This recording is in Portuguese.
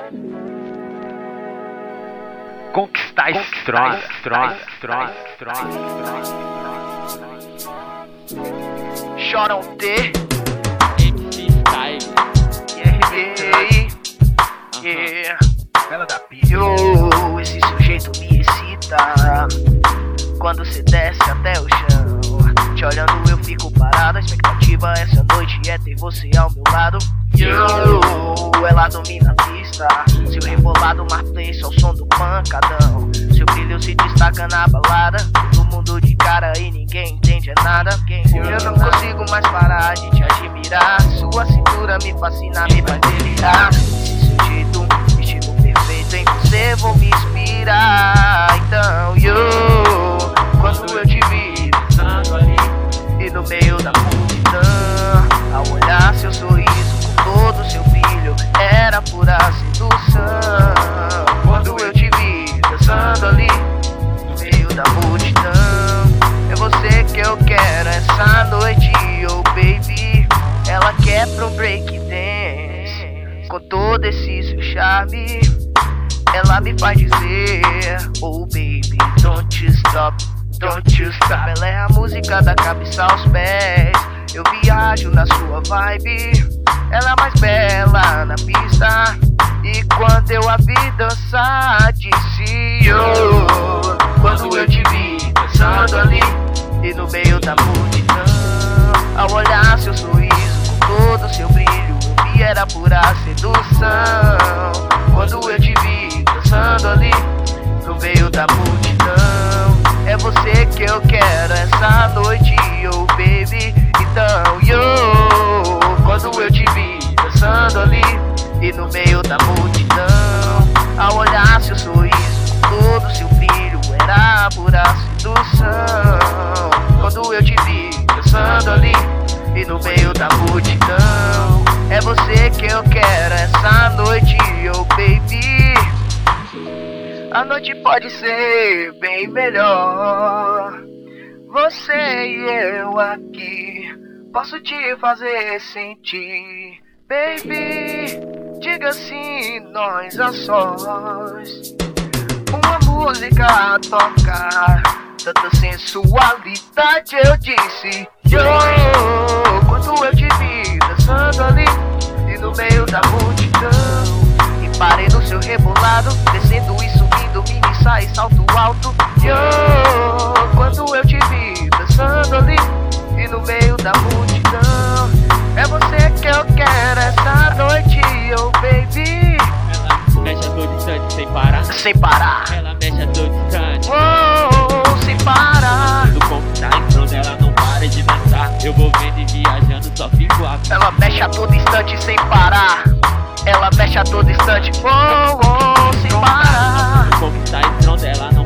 Conquistar Strong. Choram T MC Style. Yeah. Ela da pista. Yo, esse sujeito me excita quando cê desce até o chão. Te olhando eu fico parado. A expectativa essa noite é ter você ao meu lado. Yo, ela domina a pista. Seu rebolado marplay ao som do pancadão. Seu brilho se destaca na balada. Todo mundo de cara e ninguém entende nada. Eu não consigo mais parar de te admirar. Sua cintura me fascina, me faz delirar. Esse seu jeito, estilo perfeito, em você vou me inspirar. Então, yo, quando eu te vi dançando ali e no meio da multidão, ao olhar seu sorriso com todo seu brilho, era pura sedução. Quando eu te vi dançando ali no meio da multidão, é você que eu quero essa noite, oh baby. Ela quer pro break dance com todo esse seu charme. Ela me faz dizer, oh baby, don't you stop, don't you stop. Ela é a música da cabeça aos pés. Eu viajo na sua vibe. Ela é mais bela na pista. E quando eu a vi dançar, disse yo. Quando eu te vi dançando ali e no meio da multidão, ao olhar seu sorriso com todo seu brilho, eu vi era pura sedução. Quando eu te vi dançando ali no meio da multidão, é você que eu quero essa noite, oh baby. Então, yo, quando eu te vi dançando ali e no meio da multidão, ao olhar seu sorriso com todo seu brilho, era pura sedução. Quando eu te vi dançando ali e no meio da multidão, é você que eu quero essa noite, oh baby. A noite pode ser bem melhor. Você e eu aqui, posso te fazer sentir, baby. Diga sim, nós a sós. Uma música a tocar, tanta sensualidade, eu disse yo. Quando eu te vi dançando ali e no meio da multidão, e parei no seu rebolado, descendo e subindo, mini sai salto alto, yo. Quando eu te vi dançando ali e no meio da multidão, é você que eu quero essa noite, oh baby. Ela mexe a todo instante sem parar. Sem parar. Ela mexe a todo instante. Oh, sem parar. Tudo conquistar, então ela não para de dançar. Eu vou vendo e viajando, só fico a Ela mexe a todo instante sem parar. Ela mexe a todo instante, oh, oh, sem parar. conquistar, então ela